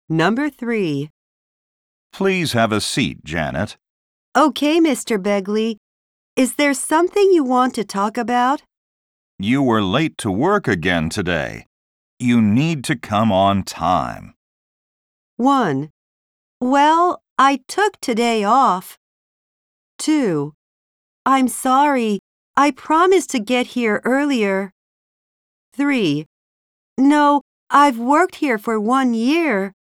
Number 3. Please have a seat, Janet. Okay, Mr. Begley. Is there something you want to talk about? You were late to work again today. You need to come on time. 1. Well, I took today off. 2. I'm sorry. I promised to get here earlier. 3. No, I've worked here for 1 year.